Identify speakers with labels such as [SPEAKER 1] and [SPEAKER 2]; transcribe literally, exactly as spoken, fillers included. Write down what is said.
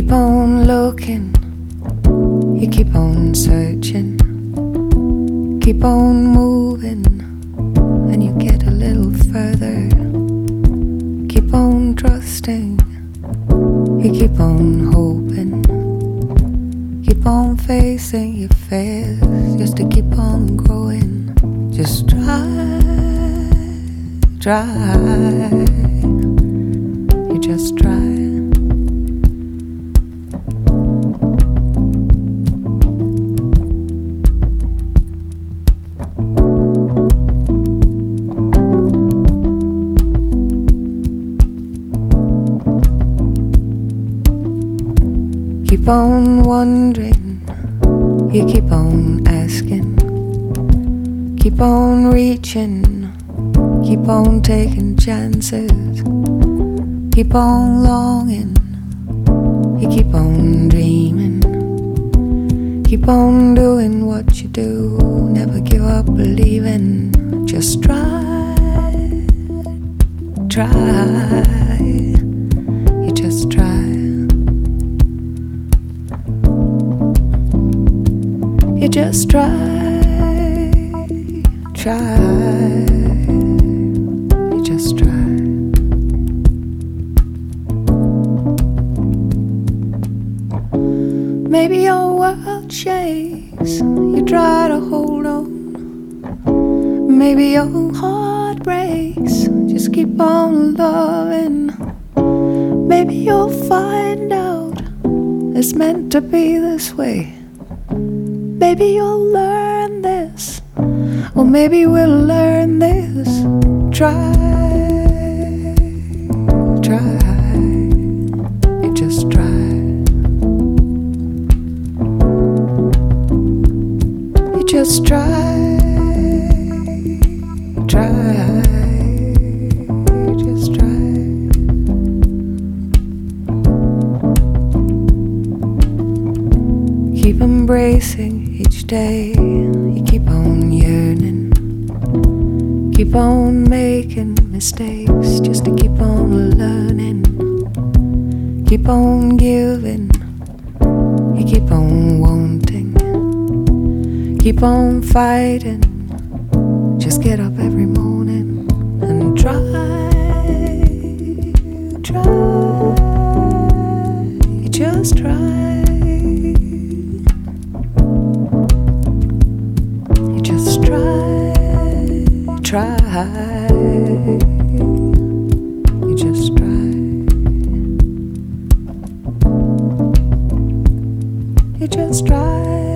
[SPEAKER 1] keep on looking, you keep on searching, keep on moving, and you get a little further. Keep on trusting, you keep on hoping, keep on facing your fears, just to keep on growing. Just try, try, you just try. Keep on wondering, you keep on asking, keep on reaching, keep on taking chances, keep on longing, you keep on dreaming, keep on doing what you do, never give up believing. Just try, try, you just try. You just try, try, you just try. Maybe your world shakes, you try to hold on. Maybe your heart breaks, just keep on loving. Maybe you'll find out it's meant to be this way. Maybe you'll learn this, or maybe we'll learn this. Try, try, you just try. You just try, try, you just try. Keep embracing each day, you keep on yearning, keep on making mistakes, just to keep on learning, keep on giving, you keep on wanting, keep on fighting, just get up every morning and try, try, you just try. Try, you just try, you just try.